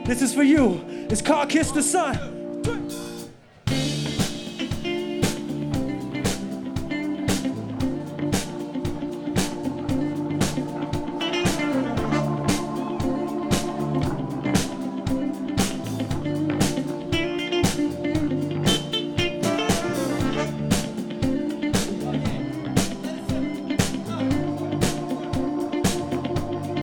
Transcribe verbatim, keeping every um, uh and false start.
This is for you. It's called Kiss the Sun.